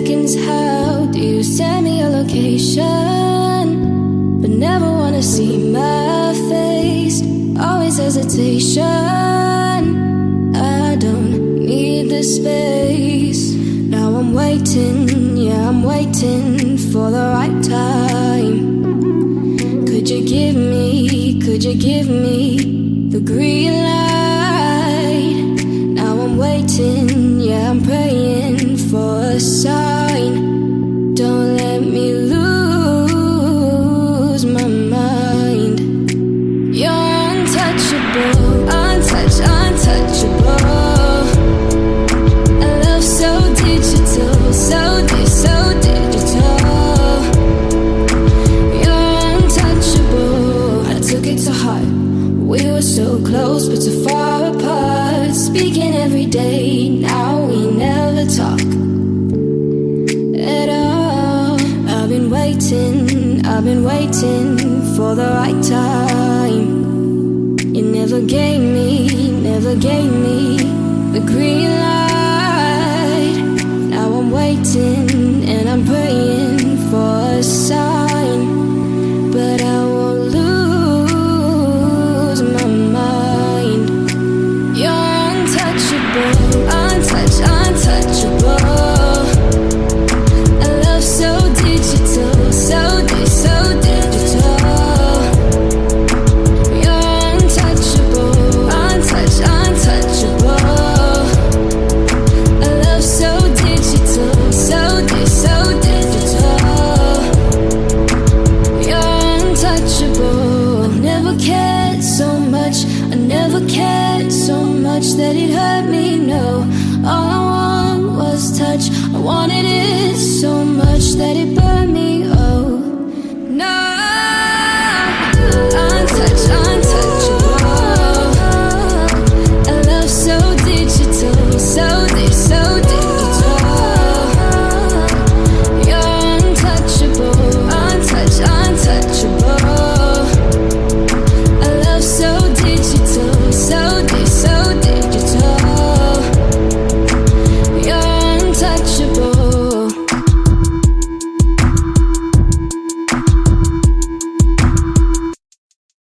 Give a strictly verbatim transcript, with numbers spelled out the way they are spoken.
seconds, how do you send me your location? But never wanna see my face, always hesitation. I don't need the space. Now I'm waiting, yeah, I'm waiting for the right time. Could you give me, could you give me the green light? Now I'm waiting, yeah, I'm praying for a sign. Don't let me lose my mind. You're untouchable, untouched, untouchable. A love so digital, so deep, so digital. You're untouchable. I took it to heart. We were so close but so far apart, speaking every day. Now we never talk at all. I've been waiting, I've been waiting for the right time. You never gave me, never gave me the green light. Now I'm waiting and I'm praying for a sign, but I won't lose my mind. You're untouchable, untouched, untouchable. A love so digital, so deep, so digital. You're untouchable, untouched, untouchable. A love so digital, so deep, so digital. You're untouchable. I never cared so much, I never cared so much that it hurt me, no. All I want was touch, I wanted it so much that it burned me